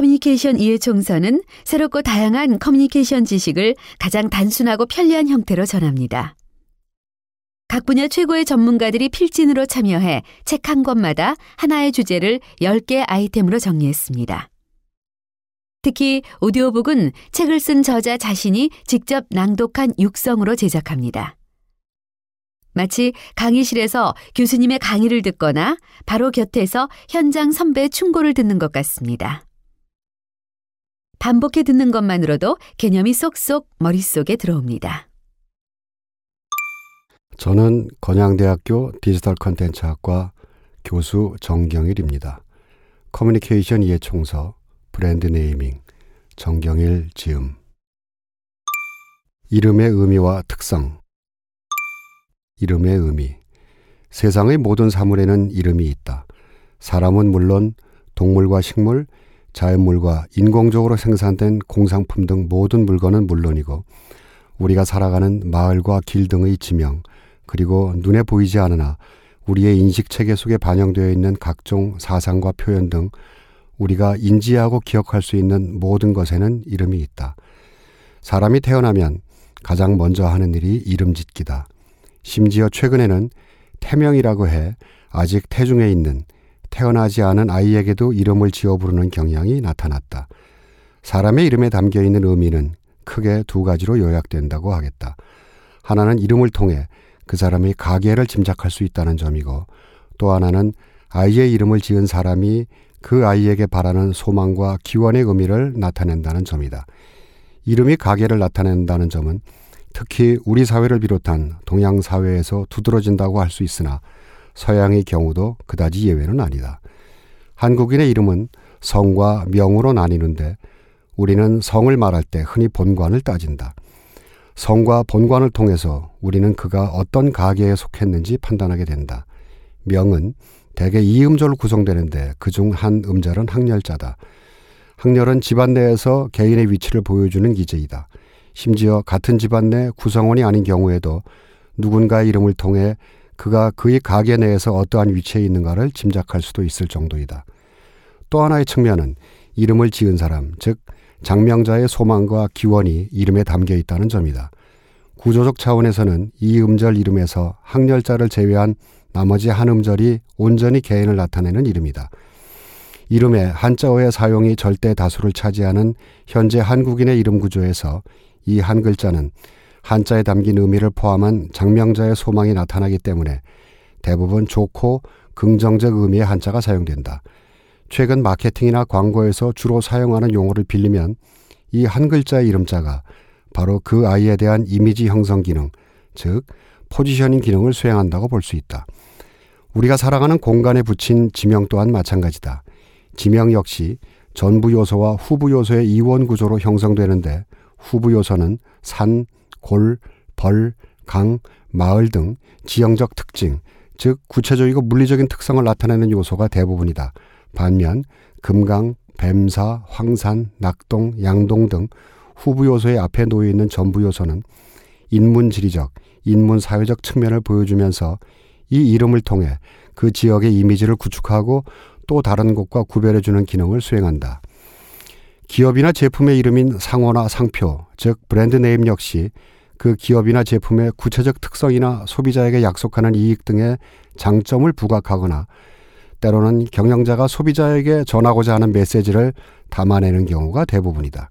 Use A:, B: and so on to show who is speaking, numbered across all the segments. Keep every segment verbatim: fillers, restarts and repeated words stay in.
A: 커뮤니케이션 이해총서는 새롭고 다양한 커뮤니케이션 지식을 가장 단순하고 편리한 형태로 전합니다. 각 분야 최고의 전문가들이 필진으로 참여해 책 한 권마다 하나의 주제를 열 개 아이템으로 정리했습니다. 특히 오디오북은 책을 쓴 저자 자신이 직접 낭독한 육성으로 제작합니다. 마치 강의실에서 교수님의 강의를 듣거나 바로 곁에서 현장 선배의 충고를 듣는 것 같습니다. 반복해 듣는 것만으로도 개념이 쏙쏙 머릿속에 들어옵니다.
B: 저는 건양대학교 디지털 컨텐츠학과 교수 정경일입니다. 커뮤니케이션 이해총서, 브랜드 네이밍, 정경일 지음. 이름의 의미와 특성. 이름의 의미. 세상의 모든 사물에는 이름이 있다. 사람은 물론 동물과 식물, 자연물과 인공적으로 생산된 공산품 등 모든 물건은 물론이고 우리가 살아가는 마을과 길 등의 지명, 그리고 눈에 보이지 않으나 우리의 인식체계 속에 반영되어 있는 각종 사상과 표현 등 우리가 인지하고 기억할 수 있는 모든 것에는 이름이 있다. 사람이 태어나면 가장 먼저 하는 일이 이름 짓기다. 심지어 최근에는 태명이라고 해 아직 태중에 있는 태어나지 않은 아이에게도 이름을 지어 부르는 경향이 나타났다. 사람의 이름에 담겨있는 의미는 크게 두 가지로 요약된다고 하겠다. 하나는 이름을 통해 그 사람의 가계를 짐작할 수 있다는 점이고, 또 하나는 아이의 이름을 지은 사람이 그 아이에게 바라는 소망과 기원의 의미를 나타낸다는 점이다. 이름이 가계를 나타낸다는 점은 특히 우리 사회를 비롯한 동양 사회에서 두드러진다고 할 수 있으나 서양의 경우도 그다지 예외는 아니다. 한국인의 이름은 성과 명으로 나뉘는데 우리는 성을 말할 때 흔히 본관을 따진다. 성과 본관을 통해서 우리는 그가 어떤 가계에 속했는지 판단하게 된다. 명은 대개 이 음절로 구성되는데 그중 한 음절은 학렬자다. 학렬은 집안 내에서 개인의 위치를 보여주는 기제이다. 심지어 같은 집안 내 구성원이 아닌 경우에도 누군가의 이름을 통해 그가 그의 가계 내에서 어떠한 위치에 있는가를 짐작할 수도 있을 정도이다. 또 하나의 측면은 이름을 지은 사람, 즉 장명자의 소망과 기원이 이름에 담겨 있다는 점이다. 구조적 차원에서는 이 음절 이름에서 학렬자를 제외한 나머지 한 음절이 온전히 개인을 나타내는 이름이다. 이름의 한자어의 사용이 절대 다수를 차지하는 현재 한국인의 이름 구조에서 이 한 글자는 한자에 담긴 의미를 포함한 장명자의 소망이 나타나기 때문에 대부분 좋고 긍정적 의미의 한자가 사용된다. 최근 마케팅이나 광고에서 주로 사용하는 용어를 빌리면 이 한 글자의 이름자가 바로 그 아이에 대한 이미지 형성 기능, 즉 포지셔닝 기능을 수행한다고 볼 수 있다. 우리가 살아가는 공간에 붙인 지명 또한 마찬가지다. 지명 역시 전부 요소와 후부 요소의 이원 구조로 형성되는데 후부 요소는 산, 골, 벌, 강, 마을 등 지형적 특징, 즉 구체적이고 물리적인 특성을 나타내는 요소가 대부분이다. 반면 금강, 뱀사, 황산, 낙동, 양동 등 후부 요소의 앞에 놓여있는 전부 요소는 인문지리적, 인문사회적 측면을 보여주면서 이 이름을 통해 그 지역의 이미지를 구축하고 또 다른 곳과 구별해주는 기능을 수행한다. 기업이나 제품의 이름인 상호나 상표, 즉 브랜드 네임 역시 그 기업이나 제품의 구체적 특성이나 소비자에게 약속하는 이익 등의 장점을 부각하거나 때로는 경영자가 소비자에게 전하고자 하는 메시지를 담아내는 경우가 대부분이다.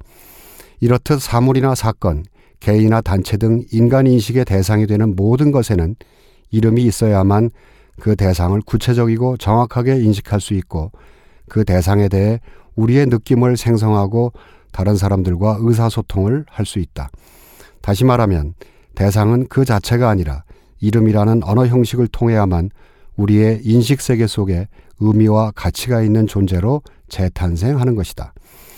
B: 이렇듯 사물이나 사건, 개인이나 단체 등 인간 인식의 대상이 되는 모든 것에는 이름이 있어야만 그 대상을 구체적이고 정확하게 인식할 수 있고 그 대상에 대해 우리의 느낌을 생성하고 다른 사람들과 의사소통을 할 수 있다. 다시 말하면 대상은 그 자체가 아니라 이름이라는 언어 형식을 통해야만 우리의 인식세계 속에 의미와 가치가 있는 존재로 재탄생하는 것이다.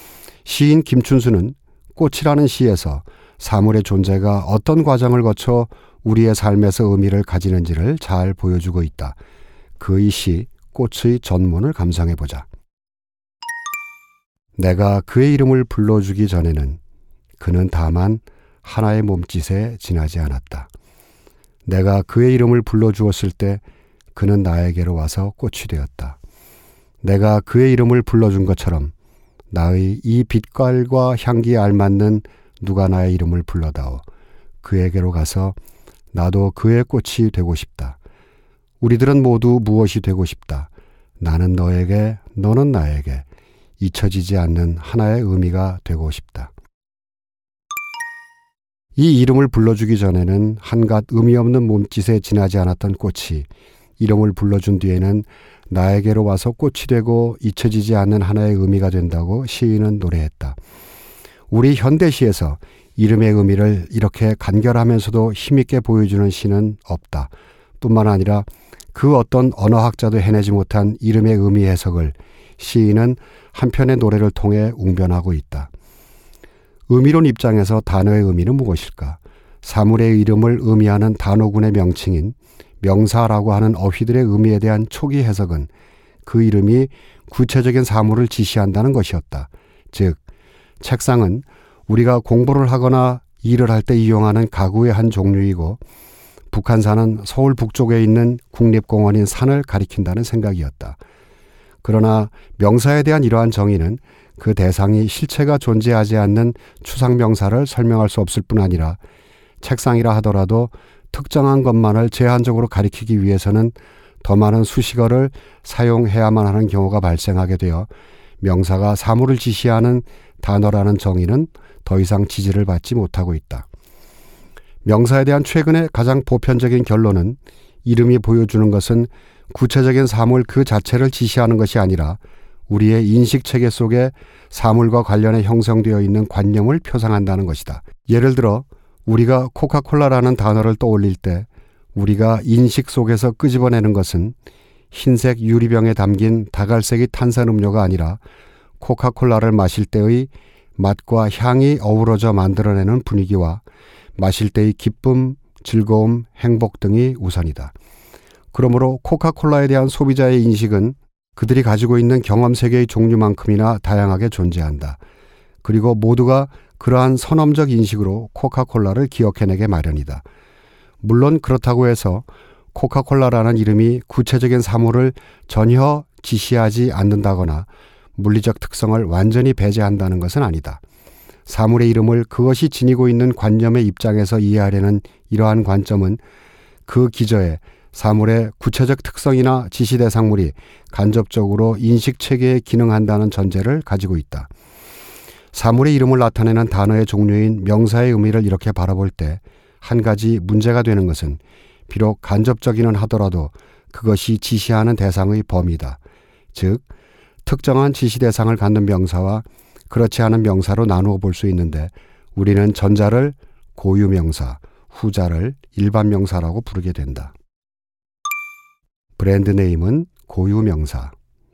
B: 시인 김춘수는 꽃이라는 시에서 사물의 존재가 어떤 과정을 거쳐 우리의 삶에서 의미를 가지는지를 잘 보여주고 있다. 그의 시 꽃의 전문을 감상해보자. 내가 그의 이름을 불러주기 전에는 그는 다만 하나의 몸짓에 지나지 않았다. 내가 그의 이름을 불러주었을 때 그는 나에게로 와서 꽃이 되었다. 내가 그의 이름을 불러준 것처럼 나의 이 빛깔과 향기에 알맞는 누가 나의 이름을 불러다오. 그에게로 가서 나도 그의 꽃이 되고 싶다. 우리들은 모두 무엇이 되고 싶다. 나는 너에게, 너는 나에게 잊혀지지 않는 하나의 의미가 되고 싶다. 이 이름을 불러주기 전에는 한갓 의미 없는 몸짓에 지나지 않았던 꽃이 이름을 불러준 뒤에는 나에게로 와서 꽃이 되고 잊혀지지 않는 하나의 의미가 된다고 시인은 노래했다. 우리 현대시에서 이름의 의미를 이렇게 간결하면서도 힘있게 보여주는 시는 없다. 뿐만 아니라 그 어떤 언어학자도 해내지 못한 이름의 의미 해석을 시인은 한편의 노래를 통해 웅변하고 있다. 의미론 입장에서 단어의 의미는 무엇일까? 사물의 이름을 의미하는 단어군의 명칭인 명사라고 하는 어휘들의 의미에 대한 초기 해석은 그 이름이 구체적인 사물을 지시한다는 것이었다. 즉, 책상은 우리가 공부를 하거나 일을 할 때 이용하는 가구의 한 종류이고 북한산은 서울 북쪽에 있는 국립공원인 산을 가리킨다는 생각이었다. 그러나 명사에 대한 이러한 정의는 그 대상이 실체가 존재하지 않는 추상명사를 설명할 수 없을 뿐 아니라 책상이라 하더라도 특정한 것만을 제한적으로 가리키기 위해서는 더 많은 수식어를 사용해야만 하는 경우가 발생하게 되어 명사가 사물을 지시하는 단어라는 정의는 더 이상 지지를 받지 못하고 있다. 명사에 대한 최근의 가장 보편적인 결론은 이름이 보여주는 것은 구체적인 사물 그 자체를 지시하는 것이 아니라 우리의 인식체계 속에 사물과 관련해 형성되어 있는 관념을 표상한다는 것이다. 예를 들어 우리가 코카콜라라는 단어를 떠올릴 때 우리가 인식 속에서 끄집어내는 것은 흰색 유리병에 담긴 다갈색이 탄산음료가 아니라 코카콜라를 마실 때의 맛과 향이 어우러져 만들어내는 분위기와 마실 때의 기쁨, 즐거움, 행복 등이 우선이다. 그러므로 코카콜라에 대한 소비자의 인식은 그들이 가지고 있는 경험 세계의 종류만큼이나 다양하게 존재한다. 그리고 모두가 그러한 선험적 인식으로 코카콜라를 기억해내게 마련이다. 물론 그렇다고 해서 코카콜라라는 이름이 구체적인 사물을 전혀 지시하지 않는다거나 물리적 특성을 완전히 배제한다는 것은 아니다. 사물의 이름을 그것이 지니고 있는 관념의 입장에서 이해하려는 이러한 관점은 그 기저에 사물의 구체적 특성이나 지시 대상물이 간접적으로 인식체계에 기능한다는 전제를 가지고 있다. 사물의 이름을 나타내는 단어의 종류인 명사의 의미를 이렇게 바라볼 때 한 가지 문제가 되는 것은 비록 간접적이는 하더라도 그것이 지시하는 대상의 범위다. 즉, 특정한 지시 대상을 갖는 명사와 그렇지 않은 명사로 나누어 볼 수 있는데 우리는 전자를 고유명사, 후자를 일반명사라고 부르게 된다. 브랜드 네임은 고유명사.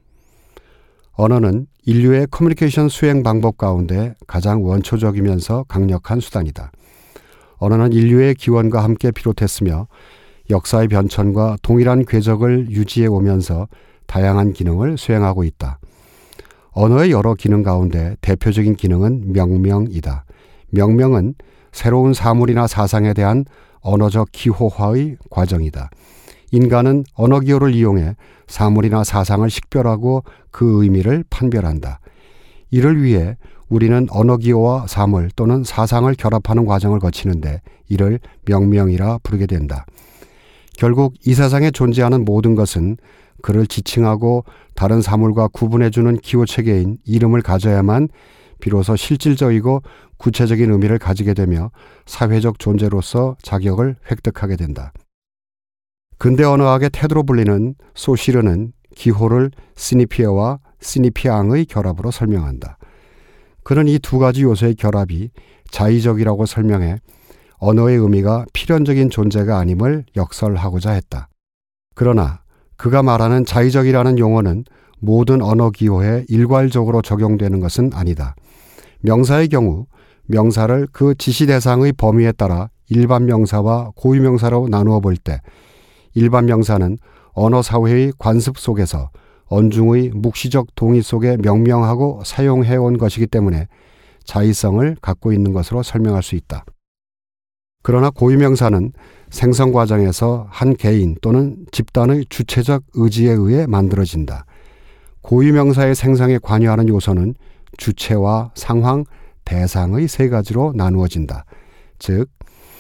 B: 언어는 인류의 커뮤니케이션 수행 방법 가운데 가장 원초적이면서 강력한 수단이다. 언어는 인류의 기원과 함께 비롯했으며 역사의 변천과 동일한 궤적을 유지해 오면서 다양한 기능을 수행하고 있다. 언어의 여러 기능 가운데 대표적인 기능은 명명이다. 명명은 새로운 사물이나 사상에 대한 언어적 기호화의 과정이다. 인간은 언어 기호를 이용해 사물이나 사상을 식별하고 그 의미를 판별한다. 이를 위해 우리는 언어 기호와 사물 또는 사상을 결합하는 과정을 거치는데 이를 명명이라 부르게 된다. 결국 이 세상에 존재하는 모든 것은 그를 지칭하고 다른 사물과 구분해주는 기호체계인 이름을 가져야만 비로소 실질적이고 구체적인 의미를 가지게 되며 사회적 존재로서 자격을 획득하게 된다. 근대 언어학의 테드로 불리는 소시르는 기호를 시니피어와 시니피앙의 결합으로 설명한다. 그는 이 두 가지 요소의 결합이 자의적이라고 설명해 언어의 의미가 필연적인 존재가 아님을 역설하고자 했다. 그러나 그가 말하는 자의적이라는 용어는 모든 언어 기호에 일괄적으로 적용되는 것은 아니다. 명사의 경우 명사를 그 지시 대상의 범위에 따라 일반 명사와 고유 명사로 나누어 볼 때 일반 명사는 언어 사회의 관습 속에서 언중의 묵시적 동의 속에 명명하고 사용해온 것이기 때문에 자의성을 갖고 있는 것으로 설명할 수 있다. 그러나 고유명사는 생성 과정에서 한 개인 또는 집단의 주체적 의지에 의해 만들어진다. 고유명사의 생성에 관여하는 요소는 주체와 상황, 대상의 세 가지로 나누어진다. 즉,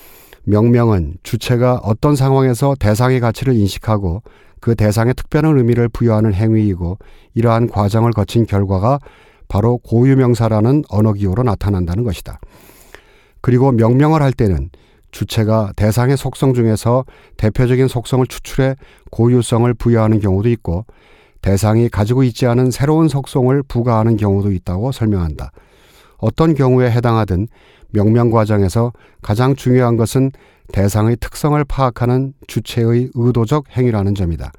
B: 명명은 주체가 어떤 상황에서 대상의 가치를 인식하고 그 대상에 특별한 의미를 부여하는 행위이고, 이러한 과정을 거친 결과가 바로 고유명사라는 언어기호로 나타난다는 것이다. 그리고 명명을 할 때는 주체가 대상의 속성 중에서 대표적인 속성을 추출해 고유성을 부여하는 경우도 있고, 대상이 가지고 있지 않은 새로운 속성을 부과하는 경우도 있다고 설명한다. 어떤 경우에 해당하든 명명 과정에서 가장 중요한 것은 대상의 특성을 파악하는 주체의 의도적 행위라는 점이다.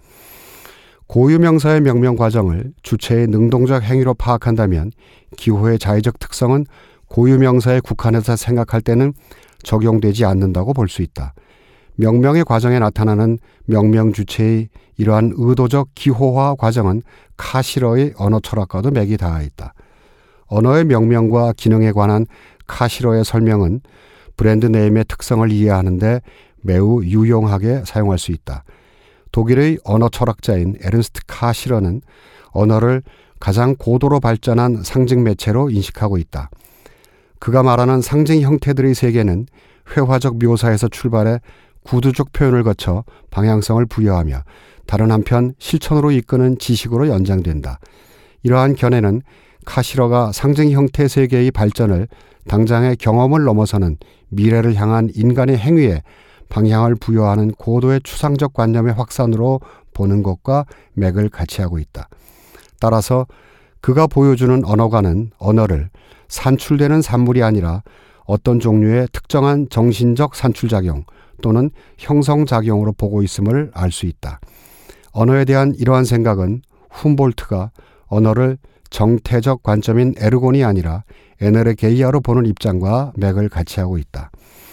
B: 고유명사의 명명 과정을 주체의 능동적 행위로 파악한다면 기호의 자의적 특성은 고유명사에 국한해서 생각할 때는 적용되지 않는다고 볼 수 있다. 명명의 과정에 나타나는 명명 주체의 이러한 의도적 기호화 과정은 카시러의 언어 철학과도 맥이 닿아 있다. 언어의 명명과 기능에 관한 카시러의 설명은 브랜드 네임의 특성을 이해하는데 매우 유용하게 사용할 수 있다. 독일의 언어 철학자인 에른스트 카시러는 언어를 가장 고도로 발전한 상징 매체로 인식하고 있다. 그가 말하는 상징 형태들의 세계는 회화적 묘사에서 출발해 구두적 표현을 거쳐 방향성을 부여하며 다른 한편 실천으로 이끄는 지식으로 연장된다. 이러한 견해는 카시러가 상징 형태 세계의 발전을 당장의 경험을 넘어서는 미래를 향한 인간의 행위에 방향을 부여하는 고도의 추상적 관념의 확산으로 보는 것과 맥을 같이 하고 있다. 따라서 그가 보여주는 언어가는 언어를 산출되는 산물이 아니라 어떤 종류의 특정한 정신적 산출작용 또는 형성작용으로 보고 있음을 알 수 있다. 언어에 대한 이러한 생각은 훔볼트가 언어를 정태적 관점인 에르곤이 아니라 에네르게이아로 보는 입장과 맥을 같이 하고 있다.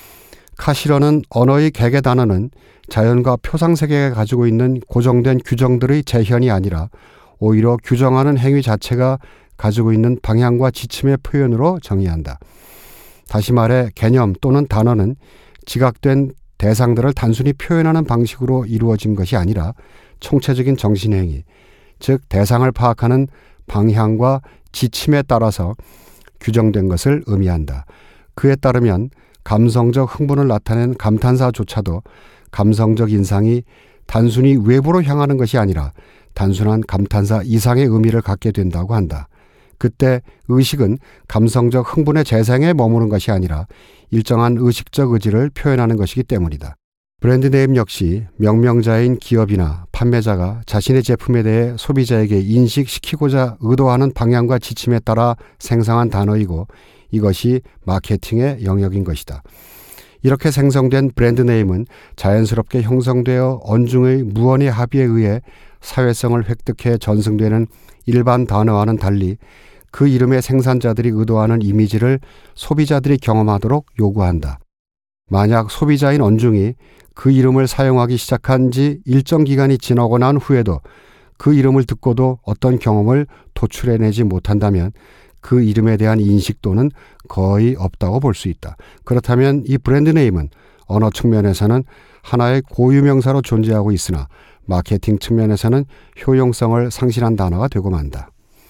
B: 카시러는 언어의 개개 단어는 자연과 표상세계가 가지고 있는 고정된 규정들의 재현이 아니라 오히려 규정하는 행위 자체가 가지고 있는 방향과 지침의 표현으로 정의한다. 다시 말해 개념 또는 단어는 지각된 대상들을 단순히 표현하는 방식으로 이루어진 것이 아니라 총체적인 정신행위, 즉 대상을 파악하는 방향과 지침에 따라서 규정된 것을 의미한다. 그에 따르면 감성적 흥분을 나타낸 감탄사조차도 감성적 인상이 단순히 외부로 향하는 것이 아니라 단순한 감탄사 이상의 의미를 갖게 된다고 한다. 그때 의식은 감성적 흥분의 재생에 머무는 것이 아니라 일정한 의식적 의지를 표현하는 것이기 때문이다. 브랜드 네임 역시 명명자인 기업이나 판매자가 자신의 제품에 대해 소비자에게 인식시키고자 의도하는 방향과 지침에 따라 생성한 단어이고 이것이 마케팅의 영역인 것이다. 이렇게 생성된 브랜드 네임은 자연스럽게 형성되어 언중의 무언의 합의에 의해 사회성을 획득해 전승되는 일반 단어와는 달리 그 이름의 생산자들이 의도하는 이미지를 소비자들이 경험하도록 요구한다. 만약 소비자인 언중이 그 이름을 사용하기 시작한 지 일정 기간이 지나고 난 후에도 그 이름을 듣고도 어떤 경험을 도출해내지 못한다면 그 이름에 대한 인식도는 거의 없다고 볼 수 있다. 그렇다면 이 브랜드 네임은 언어 측면에서는 하나의 고유명사로 존재하고 있으나 마케팅 측면에서는 효용성을 상실한 단어가 되고 만다.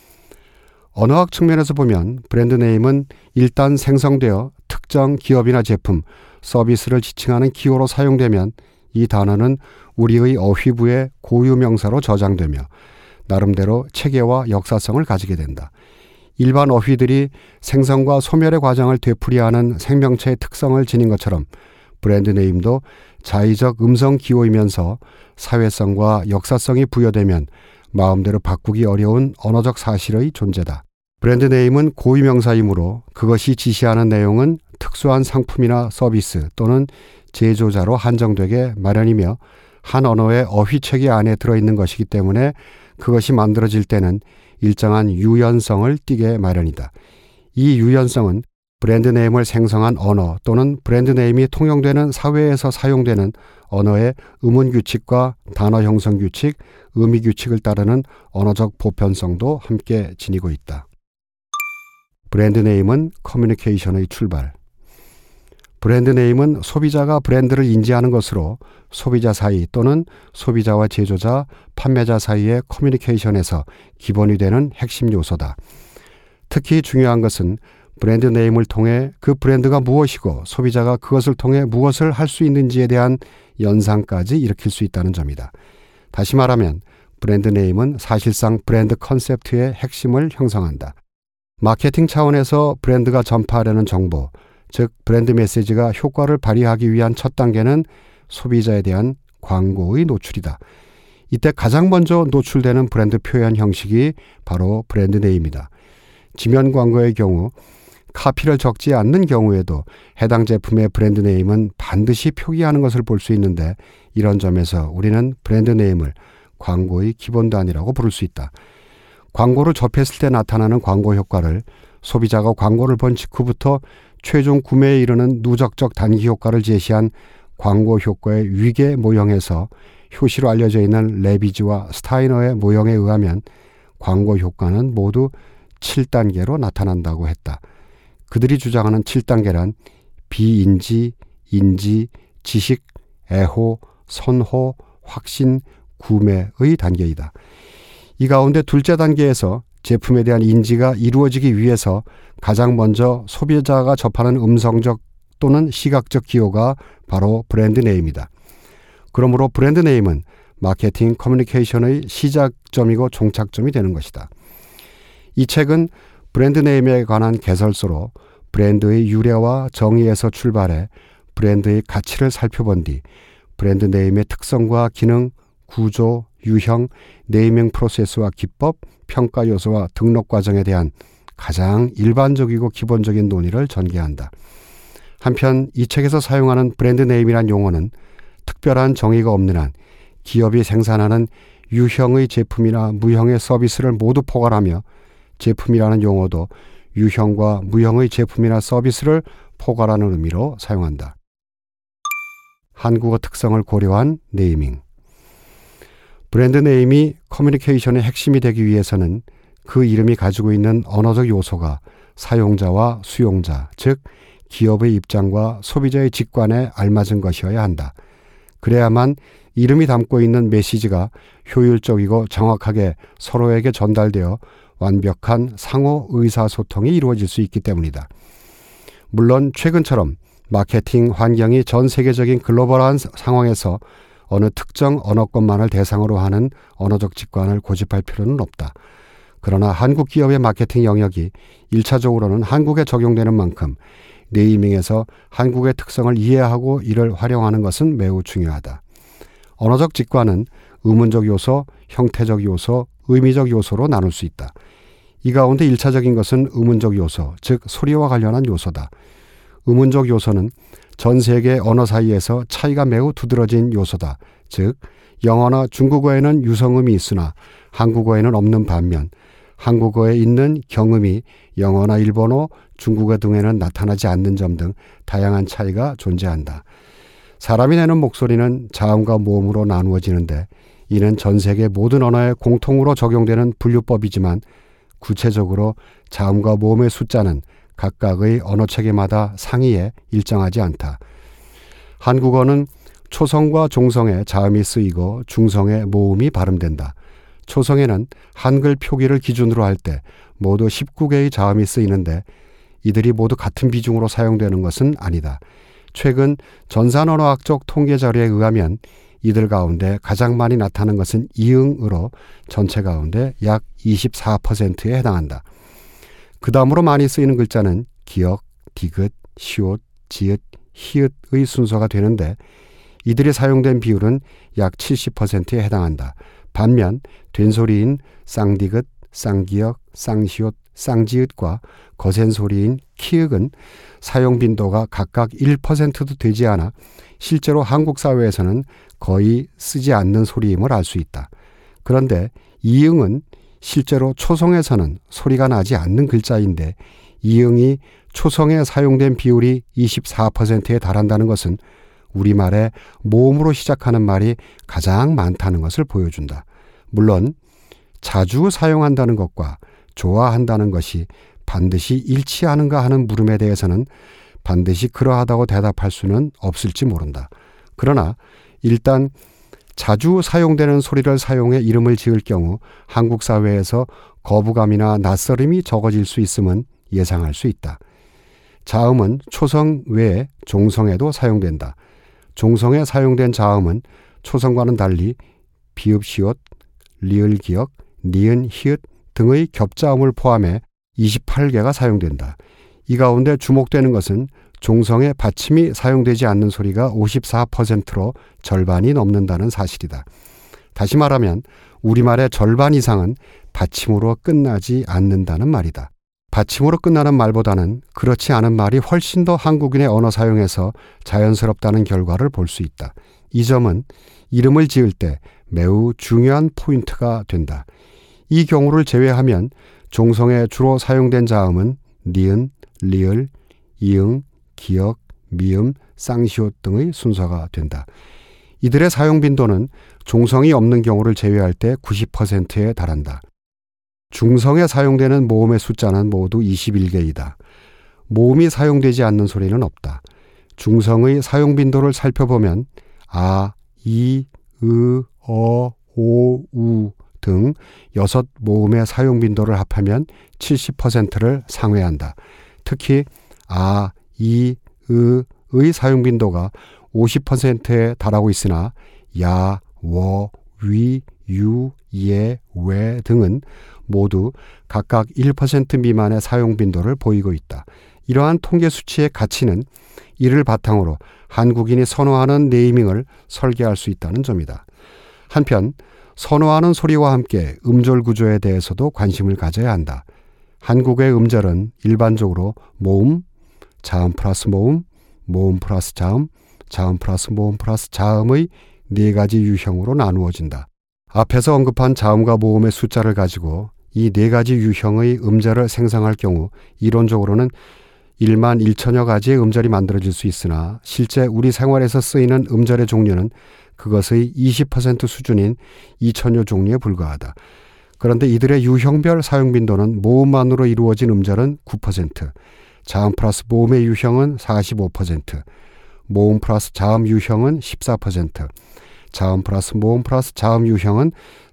B: 언어학 측면에서 보면 브랜드 네임은 일단 생성되어 특정 기업이나 제품, 서비스를 지칭하는 기호로 사용되면 이 단어는 우리의 어휘부의 고유명사로 저장되며 나름대로 체계와 역사성을 가지게 된다. 일반 어휘들이 생성과 소멸의 과정을 되풀이하는 생명체의 특성을 지닌 것처럼 브랜드 네임도 자의적 음성 기호이면서 사회성과 역사성이 부여되면 마음대로 바꾸기 어려운 언어적 사실의 존재다. 브랜드 네임은 고유명사이므로 그것이 지시하는 내용은 특수한 상품이나 서비스 또는 제조자로 한정되게 마련이며 한 언어의 어휘체계 안에 들어있는 것이기 때문에 그것이 만들어질 때는 일정한 유연성을 띠게 마련이다. 이 유연성은 브랜드 네임을 생성한 언어 또는 브랜드 네임이 통용되는 사회에서 사용되는 언어의 의문 규칙과 단어 형성 규칙, 의미 규칙을 따르는 언어적 보편성도 함께 지니고 있다. 브랜드 네임은 커뮤니케이션의 출발. 브랜드 네임은 소비자가 브랜드를 인지하는 것으로 소비자 사이 또는 소비자와 제조자, 판매자 사이의 커뮤니케이션에서 기본이 되는 핵심 요소다. 특히 중요한 것은 브랜드 네임을 통해 그 브랜드가 무엇이고 소비자가 그것을 통해 무엇을 할 수 있는지에 대한 연상까지 일으킬 수 있다는 점이다. 다시 말하면 브랜드 네임은 사실상 브랜드 컨셉트의 핵심을 형성한다. 마케팅 차원에서 브랜드가 전파하려는 정보, 즉 브랜드 메시지가 효과를 발휘하기 위한 첫 단계는 소비자에 대한 광고의 노출이다. 이때 가장 먼저 노출되는 브랜드 표현 형식이 바로 브랜드 네임이다. 지면 광고의 경우 카피를 적지 않는 경우에도 해당 제품의 브랜드 네임은 반드시 표기하는 것을 볼 수 있는데, 이런 점에서 우리는 브랜드 네임을 광고의 기본 단위라고 부를 수 있다. 광고를 접했을 때 나타나는 광고 효과를 소비자가 광고를 본 직후부터 최종 구매에 이르는 누적적 단기 효과를 제시한 광고 효과의 위계 모형에서 효시로 알려져 있는 레비지와 스타이너의 모형에 의하면 광고 효과는 모두 칠 단계로 나타난다고 했다. 그들이 주장하는 칠 단계란 비인지, 인지, 지식, 애호, 선호, 확신, 구매의 단계이다. 이 가운데 둘째 단계에서 제품에 대한 인지가 이루어지기 위해서 가장 먼저 소비자가 접하는 음성적 또는 시각적 기호가 바로 브랜드 네임이다. 그러므로 브랜드 네임은 마케팅 커뮤니케이션의 시작점이고 종착점이 되는 것이다. 이 책은 브랜드 네임에 관한 개설서로 브랜드의 유래와 정의에서 출발해 브랜드의 가치를 살펴본 뒤 브랜드 네임의 특성과 기능, 구조, 유형, 네이밍 프로세스와 기법, 평가 요소와 등록 과정에 대한 가장 일반적이고 기본적인 논의를 전개한다. 한편 이 책에서 사용하는 브랜드 네임이란 용어는 특별한 정의가 없는 한 기업이 생산하는 유형의 제품이나 무형의 서비스를 모두 포괄하며 제품이라는 용어도 유형과 무형의 제품이나 서비스를 포괄하는 의미로 사용한다. 한국어 특성을 고려한 네이밍. 브랜드 네임이 커뮤니케이션의 핵심이 되기 위해서는 그 이름이 가지고 있는 언어적 요소가 사용자와 수용자, 즉 기업의 입장과 소비자의 직관에 알맞은 것이어야 한다. 그래야만 이름이 담고 있는 메시지가 효율적이고 정확하게 서로에게 전달되어 완벽한 상호 의사소통이 이루어질 수 있기 때문이다. 물론 최근처럼 마케팅 환경이 전 세계적인 글로벌한 상황에서 어느 특정 언어권만을 대상으로 하는 언어적 직관을 고집할 필요는 없다. 그러나 한국 기업의 마케팅 영역이 일차적으로는 한국에 적용되는 만큼 네이밍에서 한국의 특성을 이해하고 이를 활용하는 것은 매우 중요하다. 언어적 직관은 의문적 요소, 형태적 요소, 의미적 요소로 나눌 수 있다. 이 가운데 일차적인 것은 의문적 요소, 즉 소리와 관련한 요소다. 의문적 요소는 전 세계 언어 사이에서 차이가 매우 두드러진 요소다. 즉 영어나 중국어에는 유성음이 있으나 한국어에는 없는 반면 한국어에 있는 경음이 영어나 일본어, 중국어 등에는 나타나지 않는 점 등 다양한 차이가 존재한다. 사람이 내는 목소리는 자음과 모음으로 나누어지는데 이는 전 세계 모든 언어에 공통으로 적용되는 분류법이지만 구체적으로 자음과 모음의 숫자는 각각의 언어체계마다 상이에 일정하지 않다. 한국어는 초성과 종성에 자음이 쓰이고 중성에 모음이 발음된다. 초성에는 한글 표기를 기준으로 할 때 모두 십구 개의 자음이 쓰이는데 이들이 모두 같은 비중으로 사용되는 것은 아니다. 최근 전산언어학적 통계 자료에 의하면 이들 가운데 가장 많이 나타나는 것은 이응으로 전체 가운데 약 이십사 퍼센트에 해당한다. 그 다음으로 많이 쓰이는 글자는 기역, 디귿, 시옷, 지읒, 히읗의 순서가 되는데 이들이 사용된 비율은 약 칠십 퍼센트에 해당한다. 반면 된소리인 쌍디귿, 쌍기역, 쌍시옷, 쌍지읒과 거센 소리인 키읔은 사용 빈도가 각각 일 퍼센트도 되지 않아 실제로 한국 사회에서는 거의 쓰지 않는 소리임을 알 수 있다. 그런데 이응은 실제로 초성에서는 소리가 나지 않는 글자인데 이응이 초성에 사용된 비율이 이십사 퍼센트에 달한다는 것은 우리말에 모음으로 시작하는 말이 가장 많다는 것을 보여준다. 물론 자주 사용한다는 것과 좋아한다는 것이 반드시 일치하는가 하는 물음에 대해서는 반드시 그러하다고 대답할 수는 없을지 모른다. 그러나 일단 자주 사용되는 소리를 사용해 이름을 지을 경우 한국 사회에서 거부감이나 낯설음이 적어질 수 있음은 예상할 수 있다. 자음은 초성 외에 종성에도 사용된다. 종성에 사용된 자음은 초성과는 달리 비읍, 시옷, 리을, 기역, 니은, 히읗 등의 겹자음을 포함해 이십팔 개가 사용된다. 이 가운데 주목되는 것은 종성에 받침이 사용되지 않는 소리가 오십사 퍼센트로 절반이 넘는다는 사실이다. 다시 말하면 우리말의 절반 이상은 받침으로 끝나지 않는다는 말이다. 받침으로 끝나는 말보다는 그렇지 않은 말이 훨씬 더 한국인의 언어 사용에서 자연스럽다는 결과를 볼 수 있다. 이 점은 이름을 지을 때 매우 중요한 포인트가 된다. 이 경우를 제외하면 종성에 주로 사용된 자음은 니은, 리을, 이응, 기역, 미음, 쌍시옷 등의 순서가 된다. 이들의 사용 빈도는 종성이 없는 경우를 제외할 때 구십 퍼센트에 달한다. 중성에 사용되는 모음의 숫자는 모두 이십일 개이다. 모음이 사용되지 않는 소리는 없다. 중성의 사용 빈도를 살펴보면 아, 이, 으, 어, 오, 우 등 여섯 모음의 사용 빈도를 합하면 칠십 퍼센트를 상회한다. 특히 아, 이, 으의 사용 빈도가 오십 퍼센트에 달하고 있으나 야, 워, 위, 유, 예, 왜 등은 모두 각각 일 퍼센트 미만의 사용 빈도를 보이고 있다. 이러한 통계 수치의 가치는 이를 바탕으로 한국인이 선호하는 네이밍을 설계할 수 있다는 점이다. 한편 선호하는 소리와 함께 음절 구조에 대해서도 관심을 가져야 한다. 한국의 음절은 일반적으로 모음, 자음 플러스 모음, 모음 플러스 자음, 자음 플러스 모음 플러스 자음의 네 가지 유형으로 나누어진다. 앞에서 언급한 자음과 모음의 숫자를 가지고 이 네 가지 유형의 음절을 생성할 경우 이론적으로는 일만 일천여 가지의 음절이 만들어질 수 있으나 실제 우리 생활에서 쓰이는 음절의 종류는 그것의 이십 퍼센트 수준인 이천여 종류에 불과하다. 그런데 이들의 유형별 사용 빈도는 모음만으로 이루어진 음절은 구 퍼센트, 자음 플러스 모음의 유형은 사십오 퍼센트, 모음 플러스 자음 유형은 십사 퍼센트, 자음 플러스 모음 플러스 자음 유형은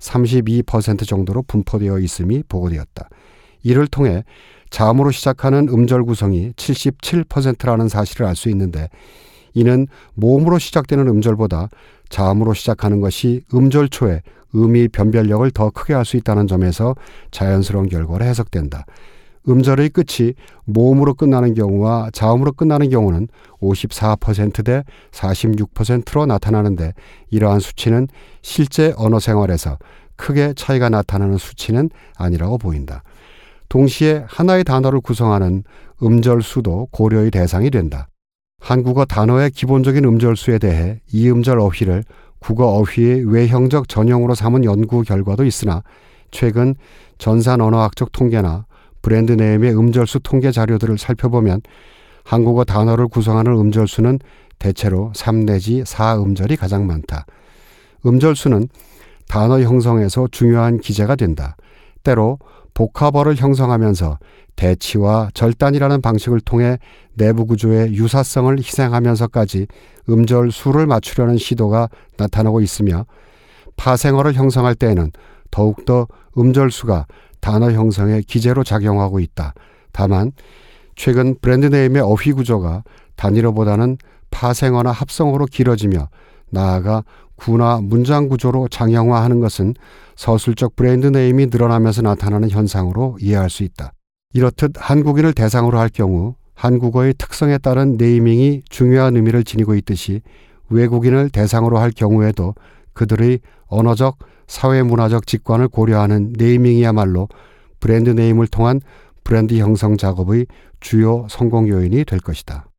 B: 삼십이 퍼센트 정도로 분포되어 있음이 보고되었다. 이를 통해 자음으로 시작하는 음절 구성이 칠십칠 퍼센트라는 사실을 알 수 있는데 이는 모음으로 시작되는 음절보다 자음으로 시작하는 것이 음절 초에 음이 변별력을 더 크게 할 수 있다는 점에서 자연스러운 결과로 해석된다. 음절의 끝이 모음으로 끝나는 경우와 자음으로 끝나는 경우는 오십사 퍼센트 대 사십육 퍼센트로 나타나는데 이러한 수치는 실제 언어 생활에서 크게 차이가 나타나는 수치는 아니라고 보인다. 동시에 하나의 단어를 구성하는 음절수도 고려의 대상이 된다. 한국어 단어의 기본적인 음절수에 대해 이 음절 어휘를 국어 어휘의 외형적 전형으로 삼은 연구 결과도 있으나 최근 전산 언어학적 통계나 브랜드 네임의 음절수 통계 자료들을 살펴보면 한국어 단어를 구성하는 음절수는 대체로 삼 내지 사 음절이 가장 많다. 음절수는 단어 형성에서 중요한 기제가 된다. 때로 복합어를 형성하면서 대치와 절단이라는 방식을 통해 내부 구조의 유사성을 희생하면서까지 음절 수를 맞추려는 시도가 나타나고 있으며 파생어를 형성할 때에는 더욱더 음절 수가 단어 형성의 기제로 작용하고 있다. 다만 최근 브랜드 네임의 어휘 구조가 단일어보다는 파생어나 합성어로 길어지며 나아가 구나 문장 구조로 장형화하는 것은 서술적 브랜드 네임이 늘어나면서 나타나는 현상으로 이해할 수 있다. 이렇듯 한국인을 대상으로 할 경우 한국어의 특성에 따른 네이밍이 중요한 의미를 지니고 있듯이 외국인을 대상으로 할 경우에도 그들의 언어적, 사회문화적 직관을 고려하는 네이밍이야말로 브랜드 네임을 통한 브랜드 형성 작업의 주요 성공 요인이 될 것이다.